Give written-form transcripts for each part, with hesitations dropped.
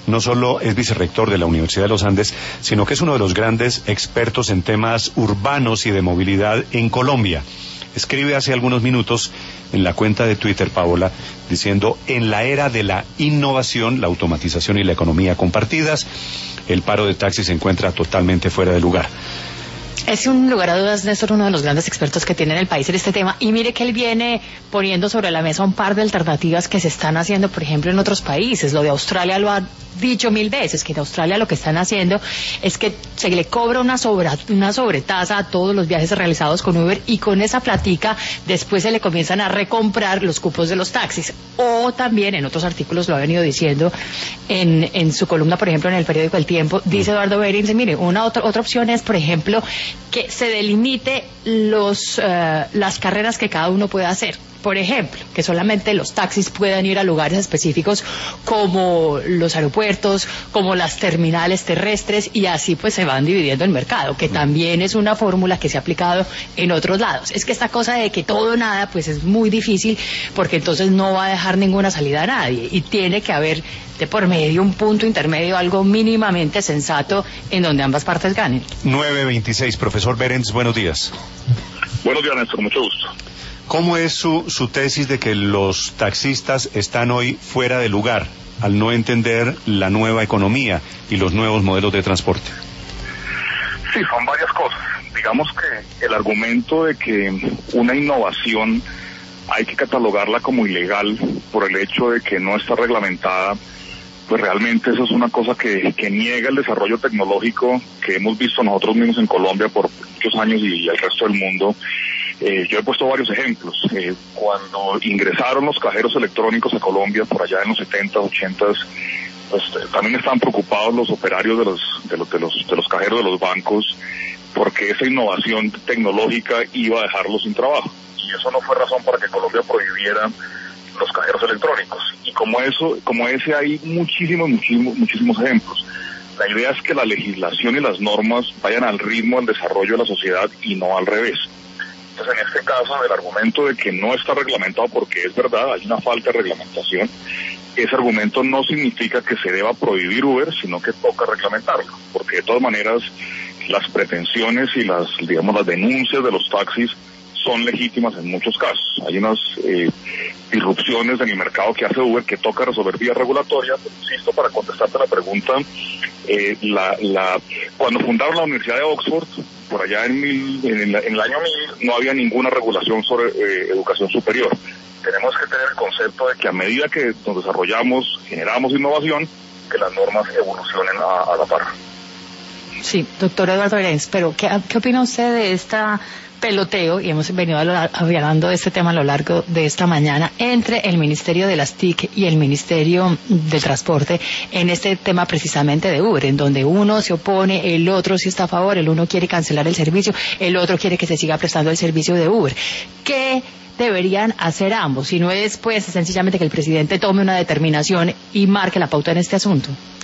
no solo es vicerrector de la Universidad de los Andes, sino que es uno de los grandes expertos en temas urbanos y de movilidad en Colombia. Escribe hace algunos minutos en la cuenta de Twitter, Paola, diciendo: en la era de la innovación, la automatización y la economía compartidas, el paro de taxis se encuentra totalmente fuera de lugar. Es un lugar a dudas, Néstor, uno de los grandes expertos que tiene en el país en este tema. Y mire que él viene poniendo sobre la mesa un par de alternativas que se están haciendo, por ejemplo, en otros países. Lo de Australia lo ha dicho 1000 veces, que en Australia lo que están haciendo es que se le cobra una sobretasa a todos los viajes realizados con Uber, y con esa platica después se le comienzan a recomprar los cupos de los taxis. O también en otros artículos lo ha venido diciendo en su columna, por ejemplo, en el periódico El Tiempo, dice Eduardo Berens, mire, otra opción es, por ejemplo, que se delimite las carreras que cada uno puede hacer. Por ejemplo, que solamente los taxis puedan ir a lugares específicos como los aeropuertos, como las terminales terrestres, y así pues se van dividiendo el mercado, que también es una fórmula que se ha aplicado en otros lados. Es que esta cosa de que todo o nada pues es muy difícil, porque entonces no va a dejar ninguna salida a nadie, y tiene que haber de por medio un punto intermedio, algo mínimamente sensato en donde ambas partes ganen. 9:26, profesor Berens, buenos días. Buenos días, Néstor, mucho gusto. ¿Cómo es su tesis de que los taxistas están hoy fuera de lugar al no entender la nueva economía y los nuevos modelos de transporte? Sí, son varias cosas. Digamos que el argumento de que una innovación hay que catalogarla como ilegal por el hecho de que no está reglamentada, pues realmente eso es una cosa que niega el desarrollo tecnológico que hemos visto nosotros mismos en Colombia por muchos años y el resto del mundo. Yo he puesto varios ejemplos. Cuando ingresaron los cajeros electrónicos a Colombia por allá en los 70s, 80s, pues también estaban preocupados los operarios de los cajeros de los bancos, porque esa innovación tecnológica iba a dejarlos sin trabajo. Y eso no fue razón para que Colombia prohibiera los cajeros electrónicos. Y como ese hay muchísimos ejemplos. La idea es que la legislación y las normas vayan al ritmo del desarrollo de la sociedad y no al revés. Entonces, en este caso, el argumento de que no está reglamentado, porque es verdad, hay una falta de reglamentación, ese argumento no significa que se deba prohibir Uber, sino que toca reglamentarlo, porque de todas maneras las pretensiones y las denuncias de los taxis son legítimas en muchos casos. Hay unas disrupciones en el mercado que hace Uber que toca resolver vía regulatoria. Pero insisto, para contestarte la pregunta, cuando fundaron la Universidad de Oxford, por allá en el año 1000, no había ninguna regulación sobre educación superior. Tenemos que tener el concepto de que a medida que nos desarrollamos, generamos innovación, que las normas evolucionen a la par. Sí, doctor Eduardo Berens, pero ¿qué opina usted de esta peloteo, y hemos venido hablando de este tema a lo largo de esta mañana, entre el Ministerio de las TIC y el Ministerio del Transporte en este tema precisamente de Uber, en donde uno se opone, el otro sí está a favor, el uno quiere cancelar el servicio, el otro quiere que se siga prestando el servicio de Uber? ¿Qué deberían hacer ambos? Si no es pues sencillamente que el presidente tome una determinación y marque la pauta en este asunto.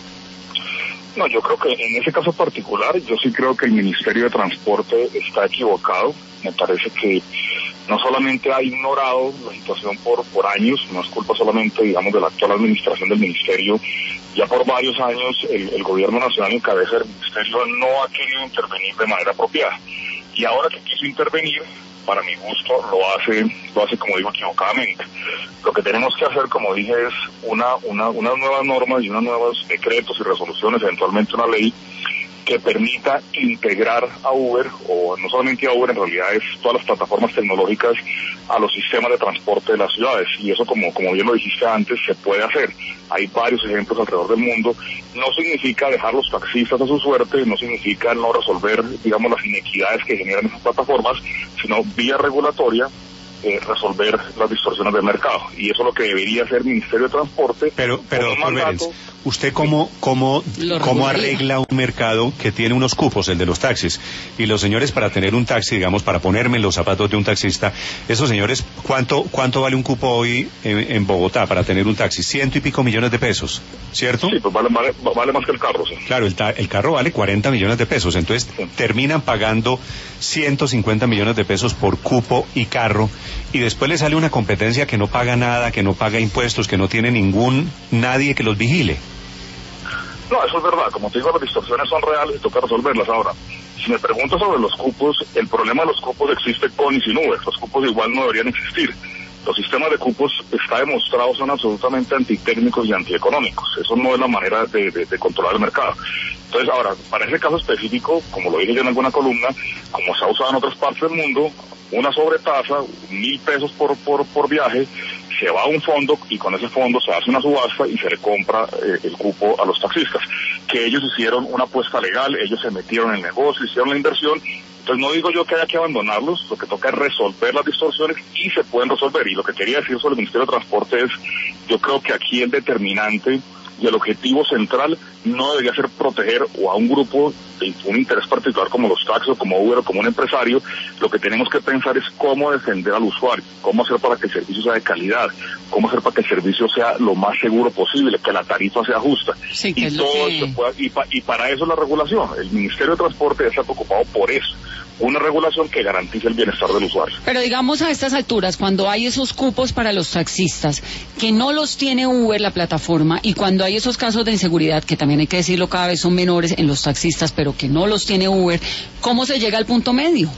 No, yo creo que en ese caso particular, yo sí creo que el Ministerio de Transporte está equivocado. Me parece que no solamente ha ignorado la situación por años, no es culpa solamente, digamos, de la actual administración del Ministerio. Ya por varios años el Gobierno Nacional en cabeza del Ministerio no ha querido intervenir de manera apropiada. Y ahora que quiso intervenir, para mi gusto, lo hace como digo, equivocadamente. Lo que tenemos que hacer, como dije, es unas nuevas normas y unos nuevos decretos y resoluciones, eventualmente una ley que permita integrar a Uber, o no solamente a Uber, en realidad es todas las plataformas tecnológicas, a los sistemas de transporte de las ciudades. Y eso, como bien lo dijiste antes, se puede hacer. Hay varios ejemplos alrededor del mundo. No significa dejar los taxistas a su suerte, no significa no resolver, digamos, las inequidades que generan esas plataformas, sino vía regulatoria, resolver las distorsiones del mercado. Y eso es lo que debería hacer el Ministerio de Transporte. Pero doctor Berens, ¿usted cómo arregla un mercado que tiene unos cupos, el de los taxis? Y los señores, para tener un taxi, digamos, para ponerme en los zapatos de un taxista, esos señores, ¿cuánto vale un cupo hoy en Bogotá para tener un taxi? 100 y pico millones de pesos, ¿cierto? Sí, pues vale más que el carro, sí. Claro, el carro vale 40 millones de pesos, entonces terminan pagando 150 millones de pesos por cupo y carro, y después le sale una competencia que no paga nada, que no paga impuestos, que no tiene nadie que los vigile. No, eso es verdad. Como te digo, las distorsiones son reales y toca resolverlas. Ahora, si me preguntas sobre los cupos, el problema de los cupos existe con y sin Uber. Los cupos igual no deberían existir. Los sistemas de cupos, está demostrado, son absolutamente antitécnicos y antieconómicos. Eso no es la manera de controlar el mercado. Entonces, ahora, para ese caso específico, como lo dije yo en alguna columna, como se ha usado en otras partes del mundo, una sobretasa, 1.000 pesos por viaje, se va a un fondo y con ese fondo se hace una subasta y se le compra el cupo a los taxistas. Que ellos hicieron una apuesta legal, ellos se metieron en el negocio, hicieron la inversión. Entonces no digo yo que haya que abandonarlos, lo que toca es resolver las distorsiones y se pueden resolver. Y lo que quería decir sobre el Ministerio de Transporte es, yo creo que aquí el determinante y el objetivo central no debería ser proteger o a un grupo de un interés particular como los taxis o como Uber o como un empresario. Lo que tenemos que pensar es cómo defender al usuario, cómo hacer para que el servicio sea de calidad, cómo hacer para que el servicio sea lo más seguro posible, que la tarifa sea justa. Sí, que y es todo lo que... pueda, y para eso la regulación. El Ministerio de Transporte ya está preocupado por eso. Una regulación que garantice el bienestar del usuario. Pero digamos a estas alturas, cuando hay esos cupos para los taxistas, que no los tiene Uber la plataforma, y cuando hay esos casos de inseguridad, que también hay que decirlo, cada vez son menores en los taxistas, pero que no los tiene Uber, ¿cómo se llega al punto medio?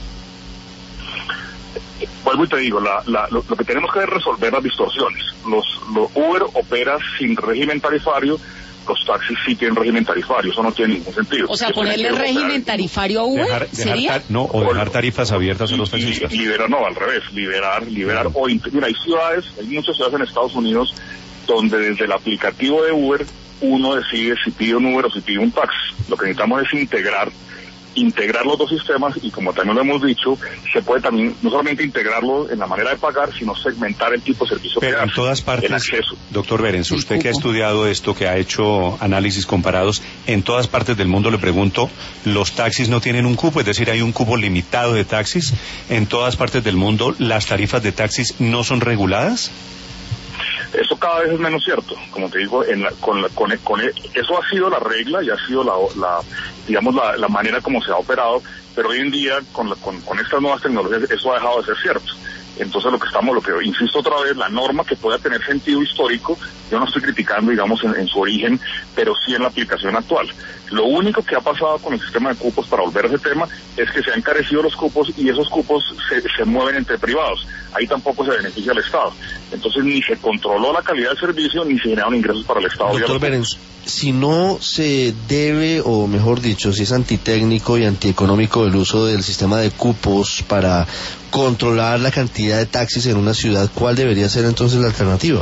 Vuelvo y te digo, lo que tenemos que es resolver las distorsiones. Los Uber opera sin régimen tarifario, los taxis sí tienen régimen tarifario, eso no tiene ningún sentido. O sea, ponerle régimen tarifario a Uber, ¿sería? Dejar tarifas abiertas a los taxistas. No, al revés, liberar, mira, hay ciudades, hay muchas ciudades en Estados Unidos donde desde el aplicativo de Uber uno decide si pide un Uber o si pide un taxi. Lo que necesitamos es integrar los dos sistemas y como también lo hemos dicho, se puede también no solamente integrarlo en la manera de pagar, sino segmentar el tipo de servicio pero que en hace, todas partes, el acceso. Doctor Berens, usted que ha estudiado esto, que ha hecho análisis comparados, en todas partes del mundo le pregunto, ¿los taxis no tienen un cupo? Es decir, ¿hay un cupo limitado de taxis? ¿En todas partes del mundo las tarifas de taxis no son reguladas? Eso cada vez es menos cierto, como te digo, eso ha sido la regla y ha sido la manera como se ha operado, pero hoy en día con estas nuevas tecnologías eso ha dejado de ser cierto. Entonces lo que insisto otra vez, la norma que pueda tener sentido histórico, yo no estoy criticando, digamos, en su origen, pero sí en la aplicación actual. Lo único que ha pasado con el sistema de cupos, para volver a ese tema, es que se han encarecido los cupos y esos cupos se mueven entre privados. Ahí tampoco se beneficia al Estado. Entonces ni se controló la calidad del servicio, ni se generaron ingresos para el Estado. Doctor Berens, si no se debe, o mejor dicho, si es antitécnico y antieconómico el uso del sistema de cupos para controlar la cantidad de taxis en una ciudad, ¿cuál debería ser entonces la alternativa?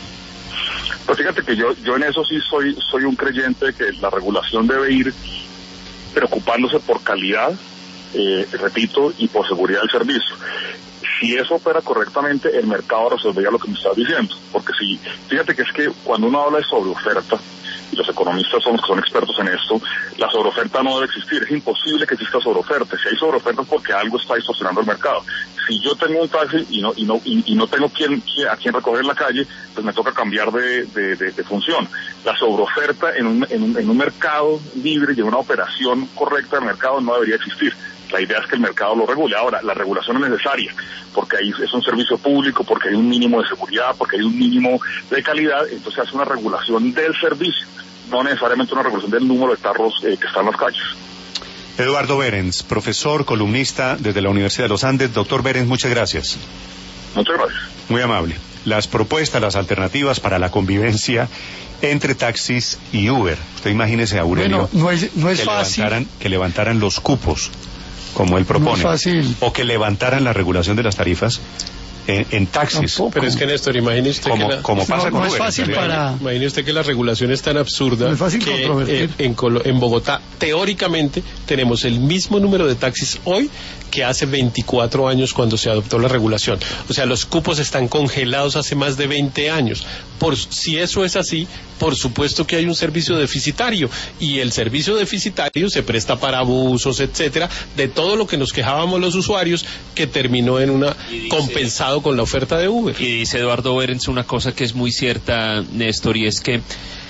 Pues fíjate que yo en eso sí soy un creyente de que la regulación debe ir preocupándose por calidad, repito, y por seguridad del servicio. Si eso opera correctamente, el mercado resolvería lo que me estás diciendo. Porque fíjate que es que cuando uno habla de sobreoferta, y los economistas son los que son expertos en esto, la sobreoferta no debe existir. Es imposible que exista sobreoferta. Si hay sobreoferta es porque algo está distorsionando el mercado. Si yo tengo un taxi y no tengo a quien recoger en la calle, pues me toca cambiar de función. La sobreoferta en un mercado libre y en una operación correcta del mercado no debería existir. La idea es que el mercado lo regule. Ahora, la regulación es necesaria, porque ahí es un servicio público, porque hay un mínimo de seguridad, porque hay un mínimo de calidad, entonces hace una regulación del servicio, no necesariamente una regulación del número de carros que están en las calles. Eduardo Berens, profesor, columnista desde la Universidad de los Andes. Doctor Berens, muchas gracias. Muchas gracias. Muy amable. Las propuestas, las alternativas para la convivencia entre taxis y Uber. Usted imagínese a Aurelio, bueno, no es fácil. Que levantaran los cupos, como él propone, no es fácil. O que levantaran la regulación de las tarifas en taxis. Tampoco. Pero es que, Néstor, imagine usted como pasa con no es Uber, fácil para... Imagine usted que la regulación es tan absurda que en Bogotá, teóricamente, tenemos el mismo número de taxis hoy que hace 24 años cuando se adoptó la regulación. O sea, los cupos están congelados hace más de 20 años. Si eso es así, por supuesto que hay un servicio deficitario, y el servicio deficitario se presta para abusos, etcétera, de todo lo que nos quejábamos los usuarios, que terminó en compensado con la oferta de Uber. Y dice Eduardo Berens una cosa que es muy cierta, Néstor, y es que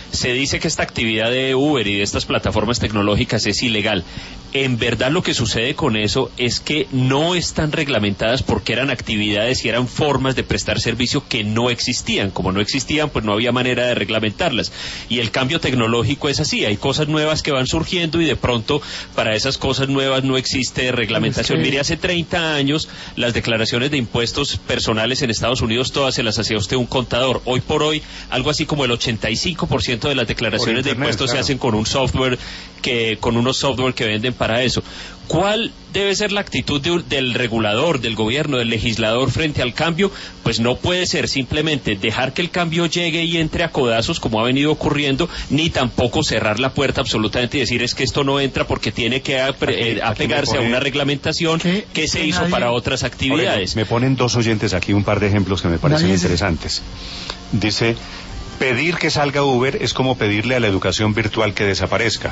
se dice que esta actividad de Uber y de estas plataformas tecnológicas es ilegal. En verdad lo que sucede con eso es que no están reglamentadas porque eran actividades y eran formas de prestar servicio que no existían. Como no existían, pues no había manera de reglamentarlas. Y el cambio tecnológico es así, hay cosas nuevas que van surgiendo y de pronto para esas cosas nuevas no existe reglamentación. Mire, hace 30 años las declaraciones de impuestos personales en Estados Unidos todas se las hacía usted un contador. Hoy por hoy, algo así como el 85% de las declaraciones de impuestos se hacen con un software con unos software que venden para eso. ¿Cuál debe ser la actitud del regulador, del gobierno, del legislador frente al cambio? Pues no puede ser simplemente dejar que el cambio llegue y entre a codazos como ha venido ocurriendo, ni tampoco cerrar la puerta absolutamente y decir es que esto no entra porque tiene que apegarse a una reglamentación que se hizo para otras actividades. Me ponen dos oyentes aquí un par de ejemplos que me parecen interesantes. Dice, pedir que salga Uber es como pedirle a la educación virtual que desaparezca.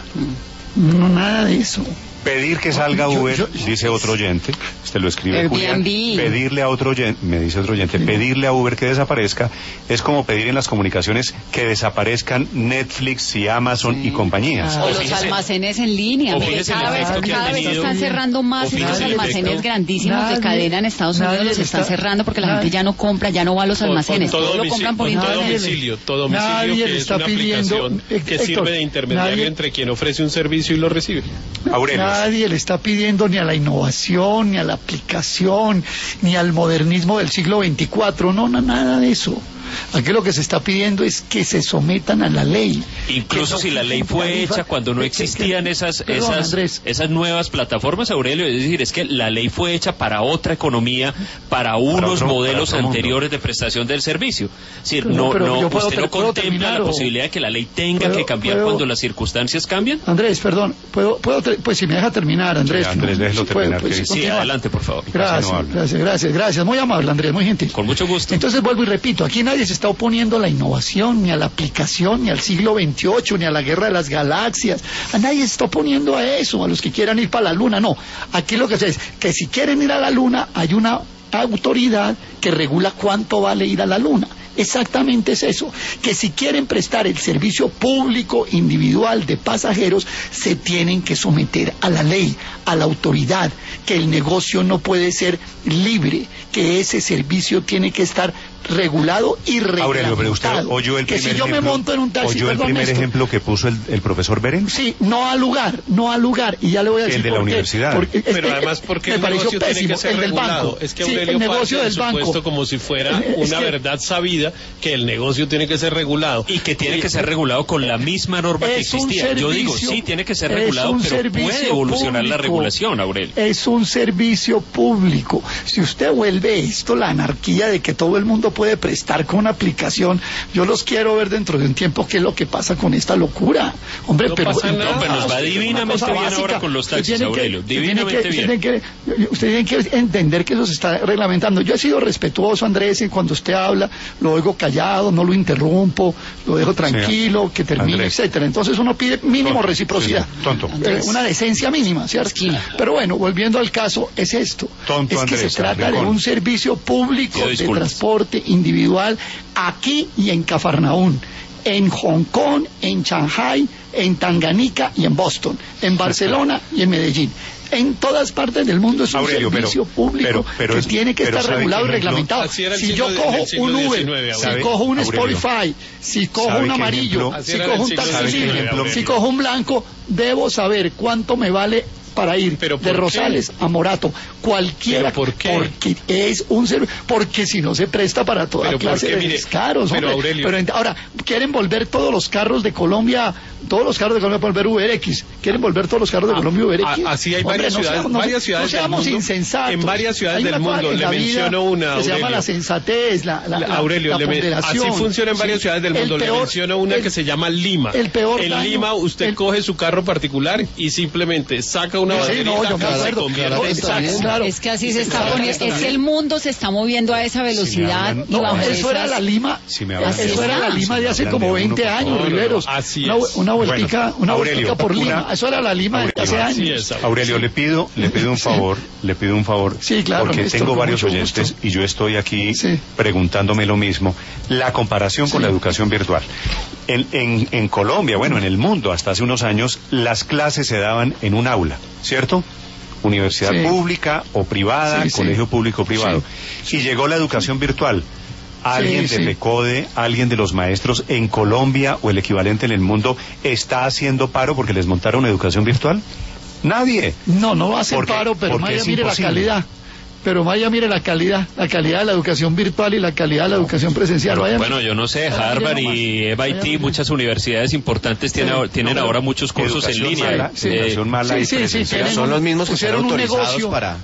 No, nada de eso. Pedir que salga Uber, dice otro oyente, este lo escribe Julián, pedirle a otro oyente, me dice otro oyente, pedirle a Uber que desaparezca es como pedir en las comunicaciones que desaparezcan Netflix y Amazon y compañías. O los almacenes en línea, cada vez están cerrando más y los almacenes grandísimos de cadena en Estados Unidos los están cerrando porque la gente ya no compra, ya no va a los almacenes, todo lo compran por internet. Todo domicilio que es una aplicación que sirve de intermediario entre quien ofrece un servicio y lo recibe. Aurelio. Nadie le está pidiendo ni a la innovación, ni a la aplicación, ni al modernismo del siglo XXIV, no, nada de eso. Aquí lo que se está pidiendo es que se sometan a la ley. Incluso si la ley fue hecha cuando no existían esas nuevas plataformas, Aurelio, es decir, es que la ley fue hecha para otra economía, para unos modelos anteriores de prestación del servicio. Es decir, usted no contempla la posibilidad de que la ley tenga que cambiar cuando las circunstancias cambian. Andrés, perdón, pues si me deja terminar, Andrés. Sí, Andrés, déjelo terminar. Sí, adelante, por favor. Gracias, muy amable, Andrés, muy gentil. Con mucho gusto. Entonces vuelvo y repito, aquí nadie se está oponiendo a la innovación, ni a la aplicación, ni al siglo XXVIII, ni a la guerra de las galaxias. A nadie se está oponiendo a eso, a los que quieran ir para la luna, no. Aquí lo que se es que si quieren ir a la luna, hay una autoridad que regula cuánto vale ir a la luna. Exactamente es eso, que si quieren prestar el servicio público individual de pasajeros, se tienen que someter a la ley, a la autoridad, que el negocio no puede ser libre, que ese servicio tiene que estar regulado y reglamentado. Aurelio, pero usted oyó el primer ejemplo, me monto en un taxi, ¿oyó el primer ejemplo que puso el profesor Beren? Sí, no al lugar, y ya le voy a decir el de la universidad. Pero además, porque el negocio tiene que ser regulado. Es que Aurelio parte del supuesto como si fuera una verdad sabida que el negocio tiene que ser regulado. Y que tiene que ser regulado con la misma norma que existía. Yo digo, sí, tiene que ser regulado, pero puede evolucionar la regulación, Aurelio. Es un servicio público. Si usted vuelve esto, la anarquía de que todo el mundo puede prestar con una aplicación, yo los quiero ver dentro de un tiempo qué es lo que pasa con esta locura. Hombre, no pero nos va divinamente bien ahora con los taxis, Aurelio, divinamente bien. Usted tiene que entender que eso se está reglamentando. Yo he sido respetuoso, Andrés, y cuando usted habla, lo oigo callado, no lo interrumpo, lo dejo tranquilo, que termine, Andrés, etcétera. Entonces uno pide mínimo reciprocidad. Una decencia mínima, ¿cierto? Pero bueno, volviendo al caso, es esto. Es que se trata de un servicio público de transporte individual aquí y en Cafarnaún, en Hong Kong, en Shanghai, en Tanganica y en Boston, en Barcelona y en Medellín. En todas partes del mundo es un servicio público que tiene que estar regulado y reglamentado. Si yo cojo un Uber, si cojo un Spotify, si cojo un amarillo, si cojo un taxi libre, si cojo un blanco, debo saber cuánto me vale para ir de Rosales a Morato, cualquiera, porque es un servicio, porque si no se presta para toda clase de descaros. Pero ahora, quieren volver todos los carros de Colombia volver UberX, quieren volver todos los carros de Colombia UberX. Así hay varias ciudades del mundo. Insensatos. En varias ciudades del mundo, le menciono una, que se llama la sensatez, la ponderación. Así funciona en varias ciudades del mundo, le menciono una que se llama Lima. En Lima usted coge su carro particular y simplemente saca una banderita, no, yo me acuerdo. Claro. Es que así se está poniendo, es que el mundo se está moviendo a esa velocidad. Y bajo eso era la Lima, eso era la Lima de hace como 20 años, Riveros. Así es. Una vueltica por Lima, eso era la Lima de hace años. Aurelio, le pido un favor, sí, claro, porque tengo varios oyentes y yo estoy aquí preguntándome lo mismo. La comparación con la educación virtual. En Colombia, bueno, en el mundo, hasta hace unos años, las clases se daban en un aula, ¿cierto? Universidad pública o privada, colegio público o privado. Y llegó la educación virtual. ¿Alguien de PECODE, alguien de los maestros en Colombia o el equivalente en el mundo está haciendo paro porque les montaron educación virtual? Nadie. No hacen paro, pero Maya mire la calidad. Mire la calidad de la educación virtual y la calidad de la educación presencial. Bueno, yo no sé, Harvard y MIT, muchas universidades importantes tienen ahora muchos cursos en línea. Educación mala y presencial. Son los mismos que están autorizados para...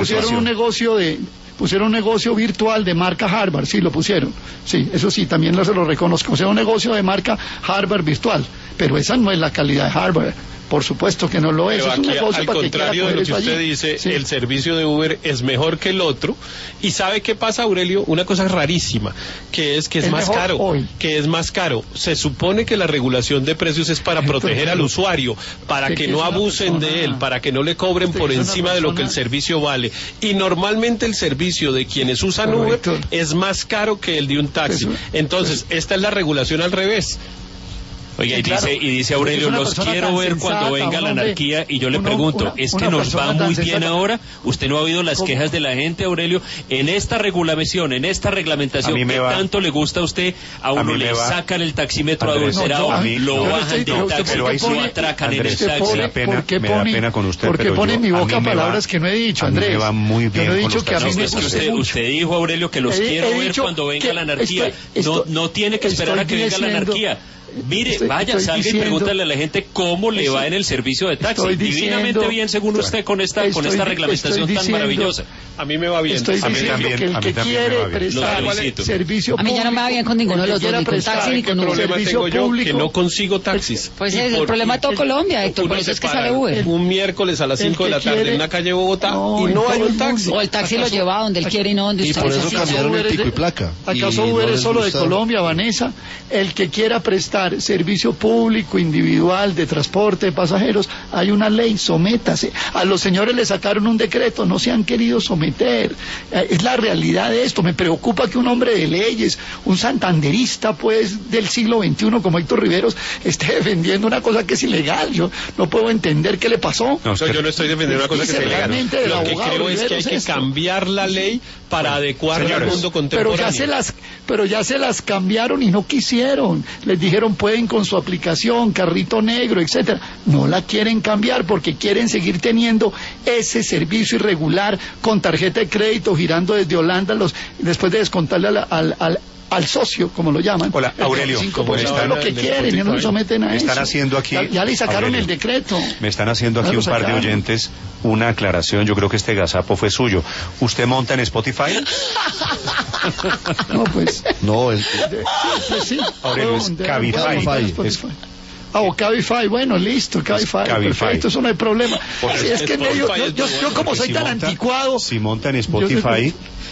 Pusieron un negocio virtual de marca Harvard, sí, lo pusieron. Sí, eso sí, también se lo reconozco. O sea, un negocio de marca Harvard virtual. Pero esa no es la calidad de Harvard. Por supuesto que no lo es. Pero es un negocio al para contrario de lo que usted dice, el servicio de Uber es mejor que el otro. ¿Y sabe qué pasa, Aurelio? Una cosa rarísima, que es más caro. Que es más caro. Se supone que la regulación de precios es para proteger al usuario, para que no abusen de él, para que no le cobren por encima de lo que el servicio vale. Y normalmente el servicio de quienes usan Uber es más caro que el de un taxi. Entonces, esta es la regulación al revés. Oiga, y dice Aurelio, los quiero ver cuando venga la anarquía, y yo le pregunto, ¿es que nos va muy bien ahora? ¿Usted no ha oído las quejas de la gente, Aurelio? En esta regulación, ¿qué tanto le gusta a usted? A uno le sacan el taxímetro adulterado, lo bajan del taxi, lo atracan en el taxi. Me da pena con usted, porque pone en mi boca palabras que no he dicho, Andrés. Me va muy bien. Yo no he dicho que a mí me guste mucho. Usted dijo, Aurelio, que los quiero ver cuando venga la anarquía. No tiene que esperar a que venga la anarquía. Mire, vaya, salga y pregúntale a la gente cómo le va en el servicio de taxi. Divinamente bien, según usted, con esta reglamentación tan maravillosa. A mí me va bien. Estoy diciendo que el que quiere prestar servicio público... A mí ya no me va bien con ninguno de los dos, ni con taxi ni con Uber. El problema tengo yo, que no consigo taxis. Pues es el problema de todo Colombia, Héctor, por eso es que sale Uber. Un miércoles a las 5 de la tarde en una calle de Bogotá y no hay un taxi. O el taxi lo lleva donde él quiere y no donde usted quiere. Y por eso cambiaron el pico y placa. ¿Acaso Uber es solo de Colombia, Vanessa? El que quiera prestar servicio público, individual, de transporte de pasajeros, hay una ley, sométase. A los señores les sacaron un decreto, no se han querido someter. Es la realidad de esto. Me preocupa que un hombre de leyes, un santanderista pues del siglo XXI como Héctor Riveros, esté defendiendo una cosa que es ilegal. Yo no puedo entender qué le pasó. Yo no estoy defendiendo una cosa que es ilegal. Lo que creo es que hay que cambiar la ley para adecuarla al mundo contemporáneo. Pero ya se las cambiaron y no quisieron. Les dijeron pueden con su aplicación, carrito negro, etcétera. No la quieren cambiar porque quieren seguir teniendo ese servicio irregular con tarjeta de crédito girando desde Holanda después de descontarle al socio, como lo llaman. Hola, Aurelio, como están lo que quieren y no se someten a eso. Están haciendo aquí, ya le sacaron Aurelio, el decreto. Me están haendo aquí un par de oyentes una aclaración. Yo creo que este gazapo fue suyo. ¿Usted monta en Spotify? No, pues. No, sí. Aurelio, es Cabify. O Cabify, bueno, listo, Cabify, perfecto, eso no hay problema. Si es que yo como soy tan anticuado. Si monta en Spotify.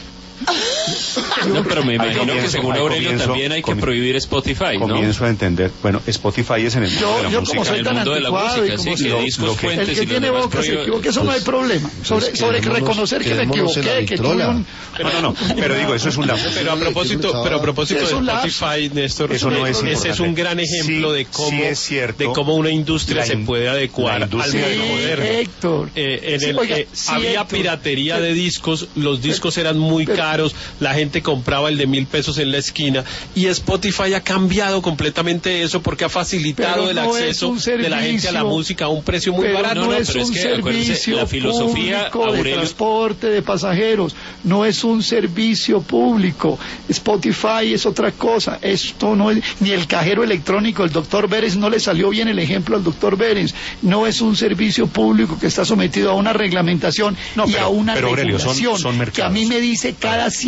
No, pero me imagino que según Aurelio también hay que prohibir Spotify, ¿no? Comienzo a entender. Bueno, Spotify es en el mundo de la música. Como soy tan anticuado, que discos, fuentes, el que tiene boca se equivoca, eso no hay problema. Sobre reconocer que me equivoqué, que tuve un... No, pero digo, eso es un lapsus. Pero a propósito de Spotify, Néstor, ese es un gran ejemplo de cómo una industria se puede adecuar al mundo moderno. Héctor. Había piratería de discos, los discos eran muy caros, la gente compraba el de $1,000 en la esquina, y Spotify ha cambiado completamente eso porque ha facilitado el acceso de la gente a la música a un precio muy barato. No es un servicio la filosofía público de transporte de pasajeros, no es un servicio público. Spotify es otra cosa, esto no es, ni el cajero electrónico, el doctor Behrens, no le salió bien el ejemplo al doctor Behrens, no es un servicio público que está sometido a una reglamentación y a una regulación, Aurelio, son que a mí me dice cada 100 metros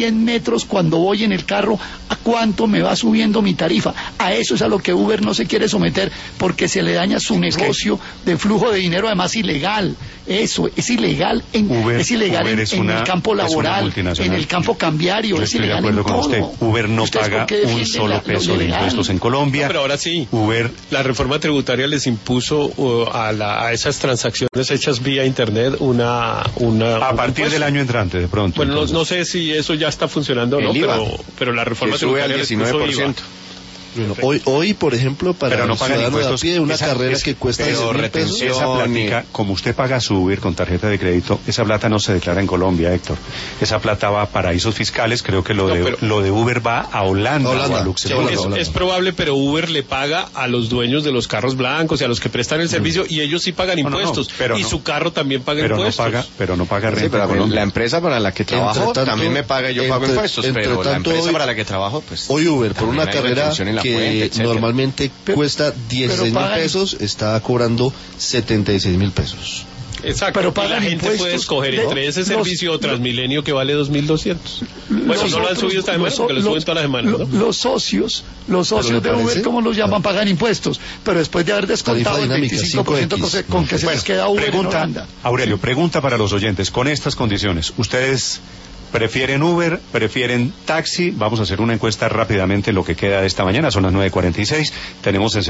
kilómetros cuando voy en el carro, a cuánto me va subiendo mi tarifa. A eso es a lo que Uber no se quiere someter, porque se le daña su negocio de flujo de dinero, además ilegal. Eso es ilegal en el campo laboral, en el campo cambiario, es ilegal en todo. Uber no paga un solo peso de impuestos en Colombia. No, pero ahora sí, la reforma tributaria les impuso a esas transacciones hechas vía internet a partir del año entrante, de pronto. Bueno, no sé si eso ya está funcionando o no, pero la reforma tributaria les impuso IVA. Bueno, hoy, por ejemplo, para no pagan impuestos, pie una carrera que cuesta 10.000 pesos. Esa plática, como usted paga su Uber con tarjeta de crédito, esa plata no se declara en Colombia, Héctor. Esa plata va a paraísos fiscales. Creo que lo de Uber va a Holanda o a Luxemburgo. Es probable, pero Uber le paga a los dueños de los carros blancos y a los que prestan el servicio, y ellos sí pagan impuestos. Y su carro también paga impuestos. Pero no paga renta. Pero la empresa para la que trabajo también me paga, yo pago impuestos, pero la empresa para la que trabajo, pues... Hoy Uber, por una carrera que normalmente cuesta 16.000 pesos, está cobrando 76.000 pesos. Exacto, pero la gente puede escoger entre ese servicio o Transmilenio que vale 2.200. Bueno, no lo han subido esta semana porque lo suben todas las semanas, ¿no? Los socios de Uber, ¿cómo los llaman? Pagan impuestos, pero después de haber descontado el 25% con que se les queda Uber en Holanda. Aurelio, pregunta para los oyentes, con estas condiciones, ¿ustedes prefieren Uber, prefieren taxi? Vamos a hacer una encuesta rápidamente en lo que queda de esta mañana, son las 9:46, tenemos